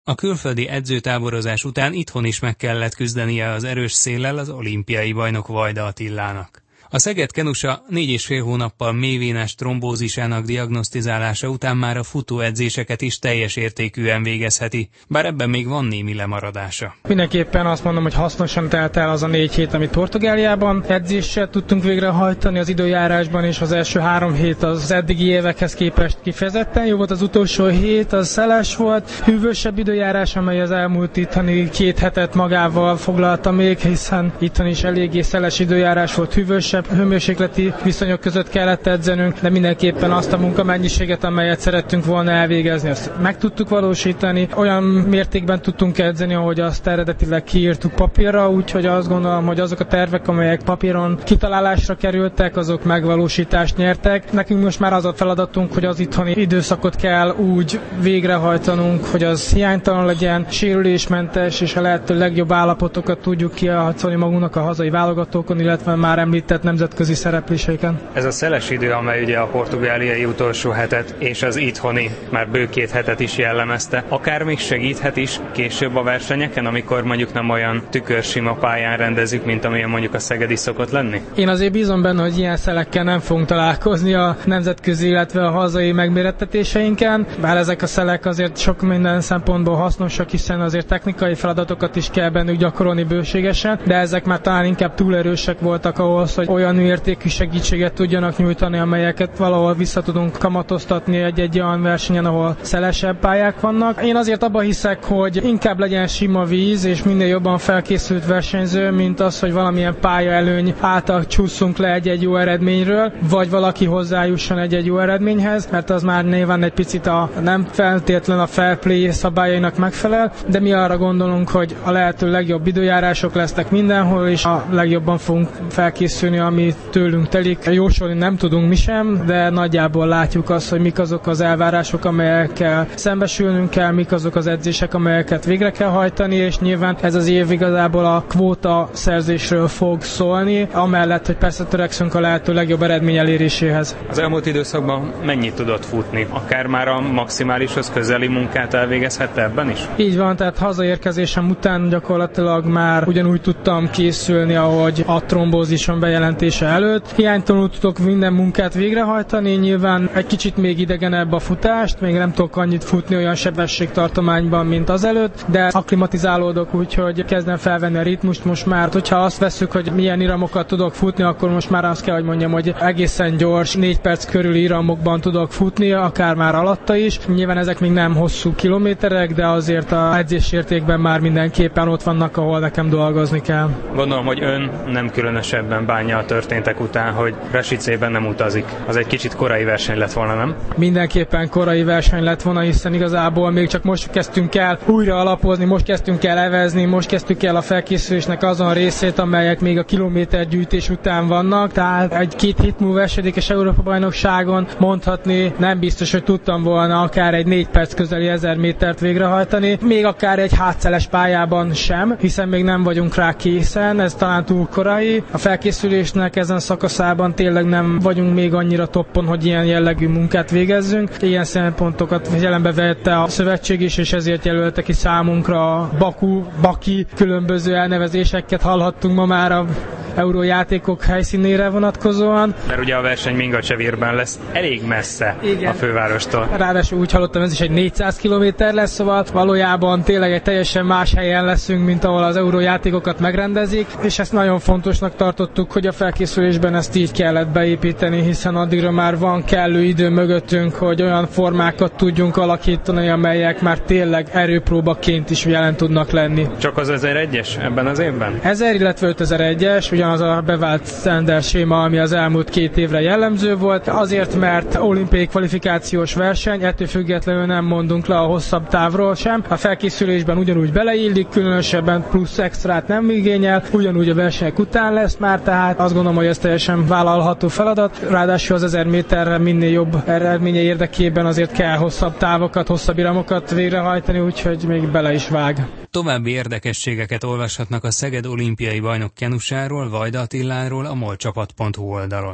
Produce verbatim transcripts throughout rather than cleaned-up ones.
A külföldi edzőtáborozás után itthon is meg kellett küzdenie az erős széllel az olimpiai bajnok Vajda Attilának. A Szeged kenusa négy és fél hónappal mélyvénás trombózisának diagnosztizálása után már a futóedzéseket is teljes értékűen végezheti, bár ebben még van némi lemaradása. Mindenképpen azt mondom, hogy hasznosan telt el az a négy hét, amit Portugáliában edzéssel tudtunk végrehajtani az időjárásban, és az első három hét az eddigi évekhez képest kifejezetten jó volt. Az utolsó hét az szeles volt, hűvösebb időjárás, amely az elmúlt itthoni két hetet magával foglalta még, hiszen itthon is eléggé szeles időjárás volt, hűvösebb, hőmérsékleti viszonyok között kellett edzenünk, de mindenképpen azt a munkamennyiséget, amelyet szerettünk volna elvégezni, azt meg tudtuk valósítani. Olyan mértékben tudtunk edzeni, ahogy azt eredetileg kiírtuk papírra, úgyhogy azt gondolom, hogy azok a tervek, amelyek papíron kitalálásra kerültek, azok megvalósítást nyertek. Nekünk most már az a feladatunk, hogy az itthoni időszakot kell úgy végrehajtanunk, hogy az hiánytalan legyen, sérülésmentes, és a lehető legjobb állapotokat tudjuk kiharcolni magunknak a hazai válogatókon, illetve már említett nemzetközi szerepléseiken. Ez a szeles idő, amely ugye a portugáliai utolsó hetet és az itthoni már bő két hetet is jellemezte, akár még segíthet is később a versenyeken, amikor mondjuk nem olyan tükörsima pályán rendezik, mint amilyen mondjuk a szegedi szokott lenni? Én azért bízom benne, hogy ilyen szelekkel nem fogunk találkozni a nemzetközi, illetve a hazai megmérettetéseinken, bár ezek a szelek azért sok minden szempontból hasznosak, hiszen azért technikai feladatokat is kell bennük gyakorolni bőségesen, de ezek már talán inkább túlerősek voltak ahhoz, hogy olyan mértékű segítséget tudjanak nyújtani, amelyeket valahol vissza tudunk kamatoztatni egy-egy olyan versenyen, ahol szelesebb pályák vannak. Én azért abban hiszek, hogy inkább legyen sima víz, és minél jobban felkészült versenyző, mint az, hogy valamilyen pályaelőny által csúszunk le egy-egy jó eredményről, vagy valaki hozzájusson egy-egy jó eredményhez, mert az már nyilván egy picit a nem feltétlen a fair play szabályainak megfelel, de mi arra gondolunk, hogy a lehető legjobb időjárások lesznek mindenhol, és a legjobban fogunk felkészülni, ami tőlünk telik. Jósolni nem tudunk mi sem, de nagyjából látjuk azt, hogy mik azok az elvárások, amelyekkel szembesülnünk kell, mik azok az edzések, amelyeket végre kell hajtani, és nyilván ez az év igazából a kvóta szerzésről fog szólni, amellett, hogy persze törekszünk a lehető legjobb eredmény eléréséhez. Az elmúlt időszakban mennyit tudott futni? Akár már a maximálishoz közeli munkát elvégezhette ebben is? Így van, tehát hazaérkezésem után gyakorlatilag már ugyanúgy tudtam készülni, ahogy a trombózison bejelentése előtt. Hiánytalanul tudok minden munkát végrehajtani, nyilván egy kicsit még idegenebb a futást, még nem tudok annyit futni olyan sebességtartományban, mint azelőtt, de akklimatizálódok, úgyhogy kezdem felvenni a ritmust most már. Hogyha azt vesszük, hogy milyen iramokat tudok futni, akkor most már azt kell, hogy mondjam, hogy egészen gyors, négy perc körüli iramokban tudok futni, akár már alatta is. Nyilván ezek még nem hosszú kilométerek, de azért a edzésértékben már mindenképpen ott vannak, ahol nekem dolgozni kell. Gondolom, hogy ön nem különösebben bánja a történtek után, hogy Resicében nem utazik. Az egy kicsit korai verseny lett volna, nem? Mindenképpen korai verseny lett volna, hiszen igazából még csak most kezdtünk el újra alapozni, most kezdtünk el evezni, most kezdtük el a felkészülésnek azon részét, amelyek még a kilométergyűjtés után vannak. Tehát egy-két hét múlva esedékes Európa-bajnokságon mondhatni, nem biztos, hogy tudtam volna akár egy négy perc közeli ezer métert végrehajtani, még akár egy hátszeles pályában sem, hiszen még nem vagyunk rá készen, ez talán túl korai. A felkészülésnek ezen szakaszában tényleg nem vagyunk még annyira toppon, hogy ilyen jellegű munkát végezzünk. Ilyen szempontokat figyelembe vette a szövetség is, és ezért jelölte ki számunkra Baku, Baki, különböző elnevezéseket hallhattunk ma már a eurójátékok helyszínére vonatkozóan. Mert ugye a verseny Mingacsevírben lesz, elég messze. Igen. A fővárostól. Ráadásul úgy hallottam, ez is egy négyszáz kilométer lesz, szóval valójában tényleg egy teljesen más helyen leszünk, mint ahol az eurójátékokat megrendezik, és ezt nagyon fontosnak tartottuk, hogy a felkészülésben ezt így kellett beépíteni, hiszen addigra már van kellő idő mögöttünk, hogy olyan formákat tudjunk alakítani, amelyek már tényleg erőpróbaként is jelen tudnak lenni. Csak az ezeregyes ebben az évben? ezer, illetve ötezeregyes, ugyanaz a bevált standard séma, ami az elmúlt két évre jellemző volt, azért, mert olimpiai kvalifikációs verseny, ettől függetlenül nem mondunk le a hosszabb távról sem. A felkészülésben ugyanúgy beleillik, különösebben plusz extrát nem igényel, ugyanúgy a versenyek után lesz már, tehát azt gondolom, hogy ez teljesen vállalható feladat. Ráadásul az ezer méterre minél jobb eredménye érdekében azért kell hosszabb távokat, hosszabb iramokat végrehajtani, úgyhogy még bele is vág. További érdekességeket olvashatnak a Szeged olimpiai bajnok kenusáról, Vajda Attiláról a molcsapat pont hu oldalon.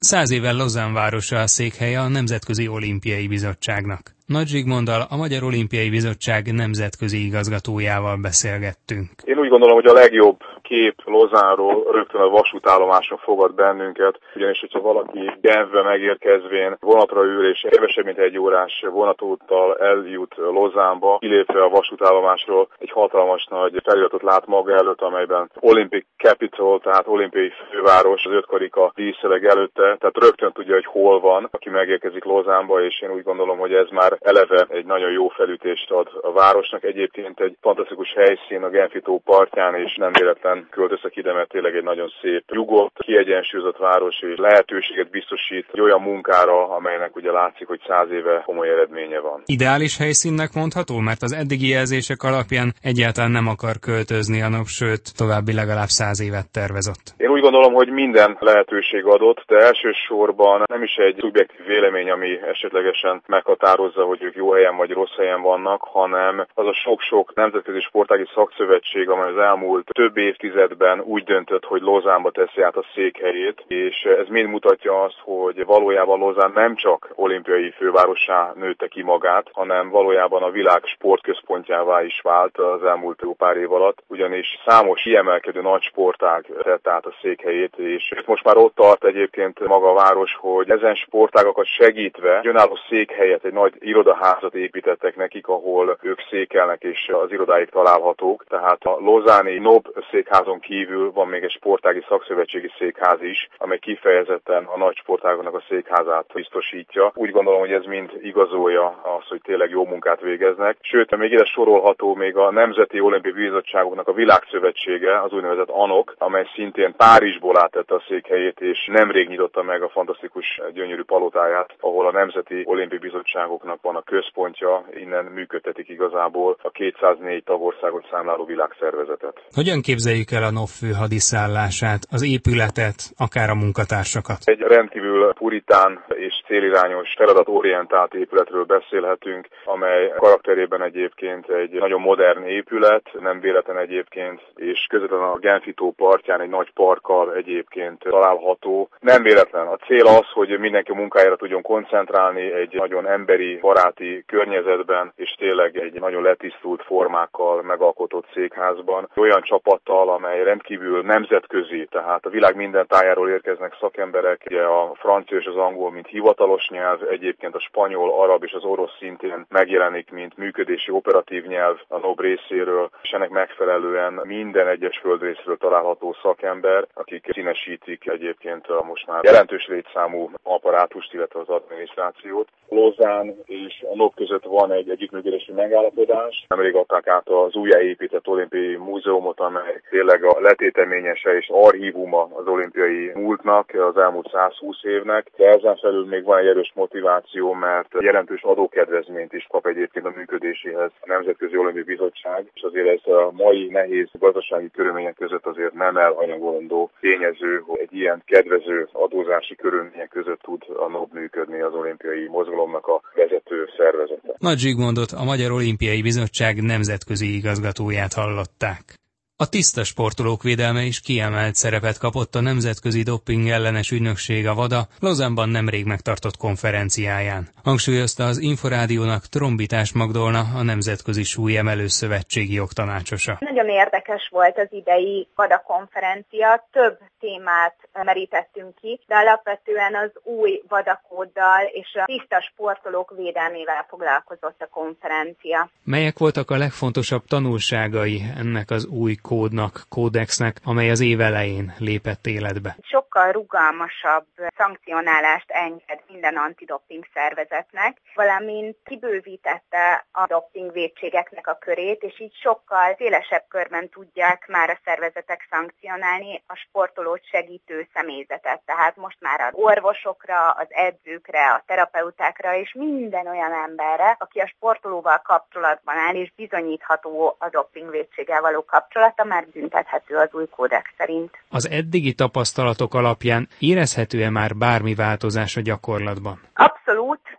Száz éven Lausanne városa a székhelye a Nemzetközi Olimpiai Bizottságnak. Nagy Zsigmonddal, a Magyar Olimpiai Bizottság nemzetközi igazgatójával beszélgettünk. Én úgy gondolom, hogy a legjobb kép Lausanne-ról rögtön a vasútállomáson fogad bennünket, ugyanis hogyha valaki Genfbe megérkezvén vonatra ül és kevesebb mint egy órás vonatúttal eljut Lausanne-ba, kilépve a vasútállomásról egy hatalmas nagy feliratot lát maga előtt, amelyben Olympic Capital, tehát olimpiai főváros, az öt karika díszeleg előtte, tehát rögtön tudja, hogy hol van, aki megérkezik Lausanne-ba, és én úgy gondolom, hogy ez már eleve egy nagyon jó felütést ad a városnak. Egyébként egy fantasztikus helyszín a Genfi tó partján, és nem véletlen költöztek ide, mert tényleg egy nagyon szép, nyugodt, kiegyensúlyozott város, és lehetőséget biztosít egy olyan munkára, amelynek ugye látszik, hogy száz éve komoly eredménye van. Ideális helyszínnek mondható, mert az eddigi jelzések alapján egyáltalán nem akar költözni a nap, sőt, további legalább száz évet tervezett. Én úgy gondolom, hogy minden lehetőség adott, de elsősorban nem is egy szubjektív vélemény, ami esetlegesen meghatározza, hogy ők jó helyen vagy rossz helyen vannak, hanem az a sok-sok nemzetközi sportági szakszövetség, amely az elmúlt több évtizedben úgy döntött, hogy Lausanne-ba teszi át a székhelyét, és ez mind mutatja azt, hogy valójában Lausanne nem csak olimpiai fővárossá nőtte ki magát, hanem valójában a világ sportközpontjává is vált az elmúlt jó pár év alatt, ugyanis számos kiemelkedő nagy sportág tett át a székhelyét, és most már ott tart egyébként maga a város, hogy ezen sportágakat segítve önálló székhelyet, egy nagy irodaházat építettek nekik, ahol ők székelnek és az irodáik találhatók. Tehát a lausanne-i en o bé székházon kívül van még egy sportági szakszövetségi székház is, amely kifejezetten a nagy sportágoknak a székházát biztosítja. Úgy gondolom, hogy ez mind igazolja azt, hogy tényleg jó munkát végeznek. Sőt, még ide sorolható még a Nemzeti Olimpiai Bizottságoknak a Világszövetsége, az úgynevezett á en o ká, amely szintén Párizsból áttette a székhelyét, és nemrég nyitotta meg a fantasztikus gyönyörű palotáját, ahol a Nemzeti Olimpiai Bizottságoknak van a központja, innen működtetik igazából a kétszáznégy tagországot számláló világszervezetet. Hogyan képzeljük el a en o bé főhadiszállását, az épületet, akár a munkatársakat? Egy rendkívül puritán és célirányos, feladatorientált épületről beszélhetünk, amely karakterében egyébként egy nagyon modern épület, nem véletlen egyébként, és közvetlenül a Genfi tó partján egy nagy parkkal egyébként található. Nem véletlen. A cél az, hogy mindenki a munkájára tudjon koncentrálni egy nagyon emberi, baráti környezetben, és tényleg egy nagyon letisztult formákkal megalkotott székházban. Olyan csapattal, amely rendkívül nemzetközi, tehát a világ minden tájáról érkeznek szakemberek, ugye a francia és az angol, mint hivatalos nyelv, egyébként a spanyol, arab és az orosz szintén megjelenik, mint működési operatív nyelv a en o bé részéről, és ennek megfelelően minden egyes földrészről található szakember, akik színesítik egyébként a most már jelentős létszámú apparátust, illetve az adminisztrációt. Lausanne és a en o bé között van egy együttműködési megállapodás. Nemrég adták át az újjáépített olimpiai múzeumot, amely tényleg a letéteményese és archívuma az olimpiai múltnak, az elmúlt százhúsz évnek, de ezen felül még van egy erős motiváció, mert jelentős adókedvezményt is kap egyébként a működéséhez a Nemzetközi Olimpiai Bizottság, és azért ez a mai nehéz gazdasági körülmények között azért nem elhanyagolandó tényező, hogy egy ilyen kedvező adózási körülmények között tud a en o bé működni az olimpiai mozgalomnak a vezető szervezete. Nagy Zsigmondot, a Magyar Olimpiai Bizottság nemzetközi igazgatóját hallották. A tiszta sportolók védelme is kiemelt szerepet kapott a Nemzetközi Doping Ellenes Ügynökség, a VADA Lausanne-ban nemrég megtartott konferenciáján. Hangsúlyozta az Inforádiónak Trombitás Magdolna, a Nemzetközi Súlyemelő Szövetségi jogtanácsosa. Nagyon érdekes volt az idei VADA konferencia, több témát merítettünk ki, de alapvetően az új VADA kóddal és a tiszta sportolók védelmével foglalkozott a konferencia. Melyek voltak a legfontosabb tanulságai ennek az új kódnak, kódexnek, amely az év elején lépett életbe? Sokkal rugalmasabb szankcionálást enged minden antidoping szervezetnek, valamint kibővítette a dopingvétségeknek a körét, és így sokkal szélesebb körben tudják már a szervezetek szankcionálni a sportolót segítő személyzetet. Tehát most már az orvosokra, az edzőkre, a terapeutákra és minden olyan emberre, aki a sportolóval kapcsolatban áll, és bizonyítható a dopingvétséggel való kapcsolata, már büntethető az új kódex szerint. Az eddigi tapasztalatok alapján érezhető-e már bármi változás a gyakorlatban? Abszolút, ez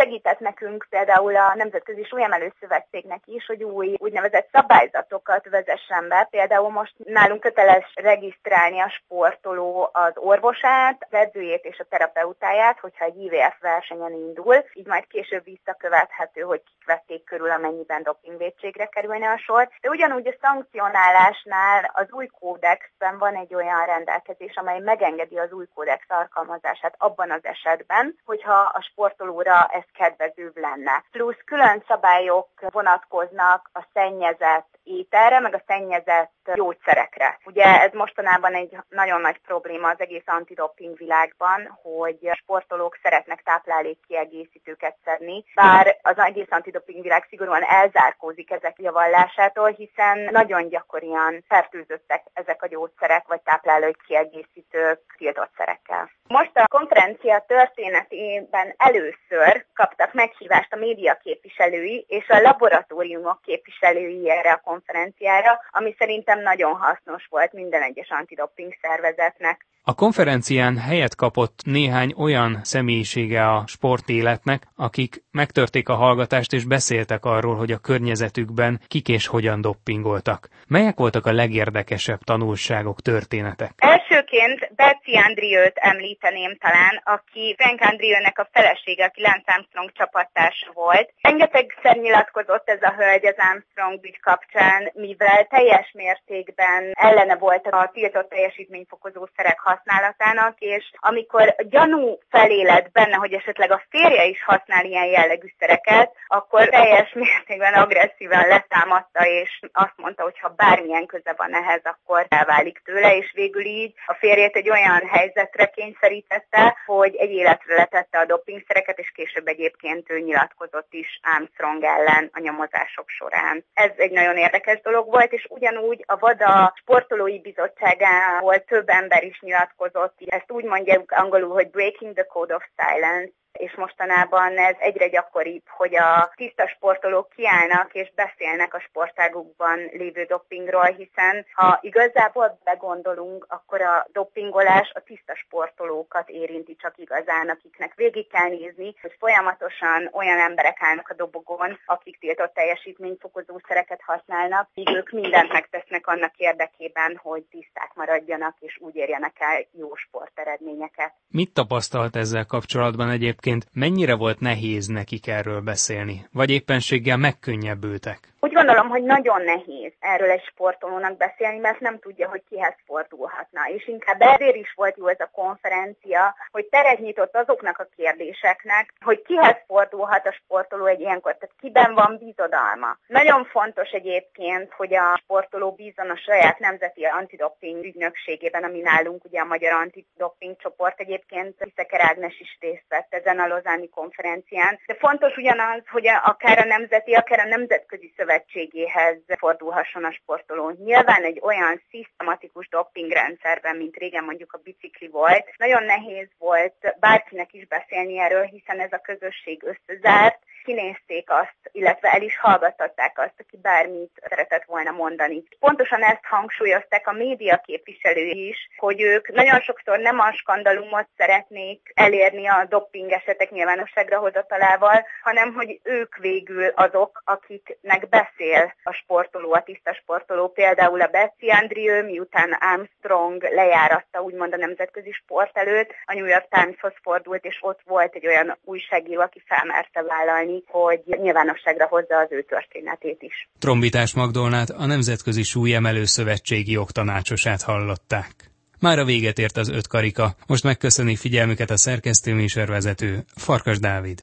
segített nekünk például a Nemzetközi Súlyemelő Szövetségnek is, hogy új úgynevezett szabályzatokat vezessen be. Például most nálunk köteles regisztrálni a sportoló az orvosát, az edzőjét és a terapeutáját, hogyha egy I V F versenyen indul, így majd később visszakövethető, hogy kik vették körül, amennyiben dopingvétségre kerülne a sor. De ugyanúgy a szankcionálásnál az új kódexben van egy olyan rendelkezés, amely megengedi az új kódex alkalmazását abban az esetben, hogyha a sportolóra ez kedvezőbb lenne. Plusz külön szabályok vonatkoznak a szennyezett ételre, meg a szennyezett gyógyszerekre. Ugye ez mostanában egy nagyon nagy probléma az egész antidoping világban, hogy a sportolók szeretnek táplálékkiegészítőket szedni, bár az egész antidoping világ szigorúan elzárkózik ezek javallásától, hiszen nagyon gyakorian fertőzöttek ezek a gyógyszerek vagy táplálékkiegészítők tiltott szerekkel. Most a konferencia történetében először kaptak meghívást a média képviselői és a laboratóriumok képviselői erre a konferenciára, ami szerintem nagyon hasznos volt minden egyes antidoping szervezetnek. A konferencián helyet kapott néhány olyan személyisége a sportéletnek, akik megtörték a hallgatást és beszéltek arról, hogy a környezetükben kik és hogyan doppingoltak. Melyek voltak a legérdekesebb tanulságok, történetek? Elsőként Betsy Andrieux-t említeném talán, aki Frank Andrieux-nek a felesége, aki Lance Armstrong csapattársa volt. Rengetegszer nyilatkozott ez a hölgy az Armstrong ügy kapcsán, mivel teljes mértékben ellene volt a tiltott teljesítményfokozó szerek használatának, és amikor gyanú felélet benne, hogy esetleg a férje is használ ilyen jellegű szereket, akkor teljes mértékben agresszíven letámadta, és azt mondta, hogy ha bármilyen köze van ehhez, akkor elválik tőle, és végül így a férjét egy olyan helyzetre kényszerítette, hogy egy életre letette a dopingszereket, és később egyébként ő nyilatkozott is Armstrong ellen a nyomozások során. Ez egy nagyon érdekes dolog volt, és ugyanúgy a VADA sportolói bizottságából több ember is nyilatkozott, ezt úgy mondjuk angolul, hogy Breaking the Code of Silence, és mostanában ez egyre gyakoribb, hogy a tiszta sportolók kiállnak és beszélnek a sportágukban lévő dopingról, hiszen ha igazából begondolunk, akkor a dopingolás a tiszta sportolókat érinti csak igazán, akiknek végig kell nézni, hogy folyamatosan olyan emberek állnak a dobogon, akik tiltott teljesítményfokozó szereket használnak, míg ők mindent megtesznek annak érdekében, hogy tiszták maradjanak és úgy érjenek el jó sporteredményeket. Mit tapasztalt ezzel kapcsolatban egyébként? Mennyire volt nehéz nekik erről beszélni? Vagy éppenséggel megkönnyebbültek? Úgy gondolom, hogy nagyon nehéz erről egy sportolónak beszélni, mert nem tudja, hogy kihez fordulhatna. És inkább ezért is volt jó ez a konferencia, hogy teret nyitott azoknak a kérdéseknek, hogy kihez fordulhat a sportoló egy ilyenkor, tehát kiben van bizodalma. Nagyon fontos egyébként, hogy a sportoló bízzon a saját nemzeti antidoping ügynökségében, ami nálunk ugye a Magyar Antidoping Csoport, egyébként Viszeker Ágnes is részt vett ezen a lozáni konferencián. De fontos ugyanaz, hogy akár a nemzeti, akár a nemzetközi szövetségéhez fordulhasson a sportoló. Nyilván egy olyan szisztematikus dopingrendszerben, mint régen mondjuk a bicikli volt, nagyon nehéz volt bárkinek is beszélni erről, hiszen ez a közösség összezárt, kinézték azt, illetve el is hallgattatták azt, aki bármit szeretett volna mondani. Pontosan ezt hangsúlyozták a média képviselői is, hogy ők nagyon sokszor nem a skandalumot szeretnék elérni a doping esetek nyilvánosságra hozatalával, hanem hogy ők végül azok, akiknek beszél a sportoló, a tiszta sportoló. Például a Betsy Andrieux, miután Armstrong lejáratta úgymond a nemzetközi sport előtt, a New York Timeshoz fordult, és ott volt egy olyan újságíró, aki felmerte vállalni, hogy nyilvánosságra hozza az ő történetét is. Trombitás Magdolnát, a Nemzetközi Súlyemelő Szövetségi jogtanácsosát hallották. Már a véget ért az öt karika, most megköszöni figyelmüket a szerkesztő műsorvezető, Farkas Dávid.